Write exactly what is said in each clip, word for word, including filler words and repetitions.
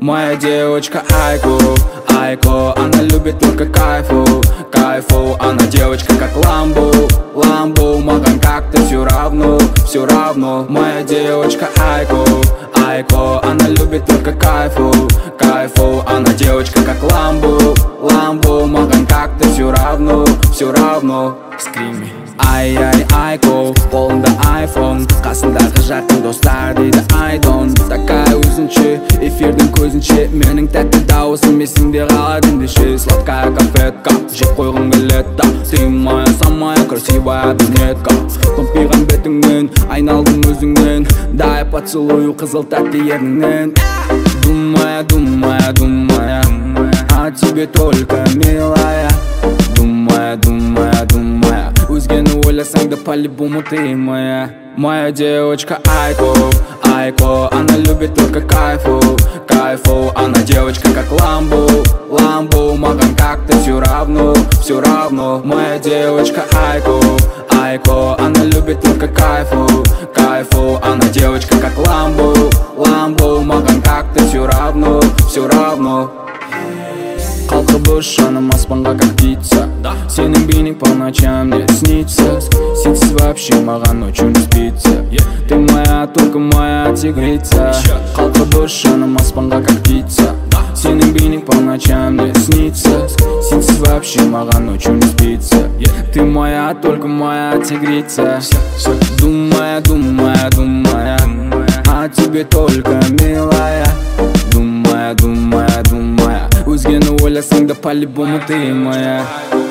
Моя девочка Айко, Айко, она любит только кайфу, кайфу. Она девочка как Ламбо, Ламбо, Маган как-то все равно, все равно. Моя девочка Айко, Айко, она любит только кайфу, кайфу. Она девочка как Ламбо, Ламбо, Маган как-то все равно, все равно. Скрими. Ай-ай, Айко, қолында айфон, қасындағы жақын достар дейді айдон. Такая өзінше, эфирдің көзінше, менің тәтті дауысым есіңде қалады ендеше. Сладкая конфетка, жеп қойғым келеді. Ты моя самая красивая брюнетка. Томпиған бетіңнен, айналдым өзіңнен, дай поцелую қызыл тәтті ерніңнен. Думая, думая, думая о тебе только, милая. Думая, думая, думая өзгені ойласаң да по-любому ты моя. Моя девочка Айко, Айко, она любит только кайфу, кайфу. Она девочка как Ламбо, Ламбо, Маган как-то все равно, все равно. Моя девочка Айко, Айко, она любит только кайфу, кайфу. Она девочка как Ламбо, Ламбо, Маган как-то все равно, все равно. Қалқып өш жаным аспанға как птица. Сенің бейнең по ночам мне снится. Сенсіз вообще маған ночью не спится. Ты моя, только моя тигрица. Қалқып өш жаным аспанға как птица. Сенің бейнең по ночам мне снится. Сенсіз вообще маған ночью не спится. Ты моя, только моя тигрица. Думая, думая, думая о тебе только, милая. Думая, думая, думая өзгені ойласаң да по-любому ты моя.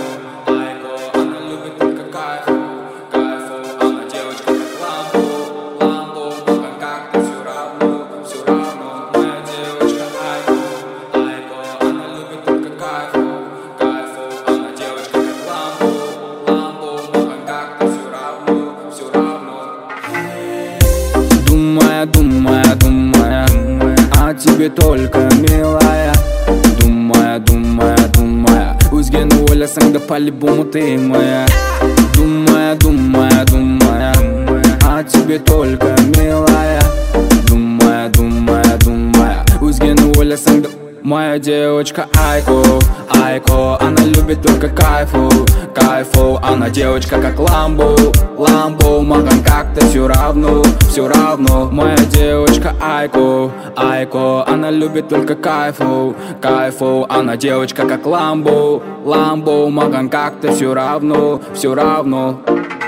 Думая, думая, думая о тебе только, милая. Думая, думая, думая өзгені ойласаң да по-любому ты моя. Думая, думая, думая о тебе только, милая. Думая, думая, думая өзгені ойласаң да. Моя девочка Айко, Айко, она любит только кайфу, кайфу. Она девочка как Ламбо, Ламбо, Маган как-то все равно, все равно. Моя девочка Айко, Айко, она любит только кайфу, кайфу. Она девочка как Ламбо, Ламбо, Маган как-то все равно, все равно.